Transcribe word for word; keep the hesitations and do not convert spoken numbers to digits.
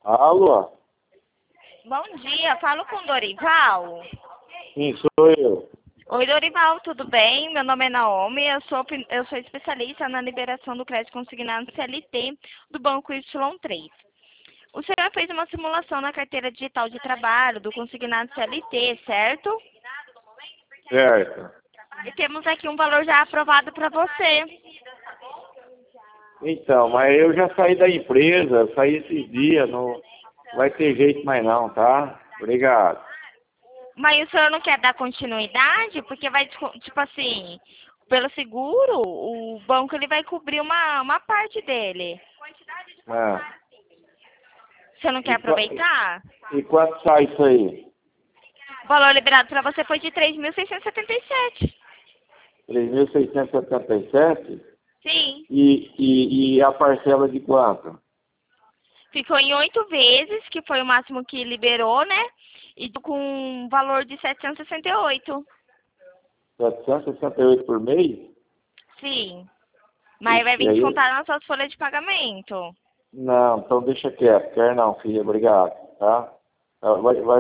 Alô? Bom dia, falo com o Dorival. Sim, sou eu. Oi, Dorival, tudo bem? Meu nome é Naomi, eu sou, eu sou especialista na liberação do crédito consignado C L T do Banco Y três. O senhor fez uma simulação na carteira digital de trabalho do consignado C L T, certo? Certo. E temos aqui um valor já aprovado para você. Então, mas eu já saí da empresa, saí esses dias, não vai ter jeito mais não, tá? Obrigado. Mas o senhor não quer dar continuidade? Porque vai, tipo assim, pelo seguro, o banco ele vai cobrir uma, uma parte dele. Ah. Você não quer E, aproveitar? e quanto sai isso aí? O valor liberado para você foi de três mil seiscentos e setenta e sete. três mil seiscentos e setenta e sete? Sim. E, e, e a parcela de quanto? Ficou em oito vezes, que foi o máximo que liberou, né? E com um valor de setecentos e sessenta e oito. setecentos e sessenta e oito por mês? Sim. Mas vai E vir aí? descontar nas suas folhas de pagamento. Não, então deixa quieto. Quer não, filha. Obrigado, tá? Vai, vai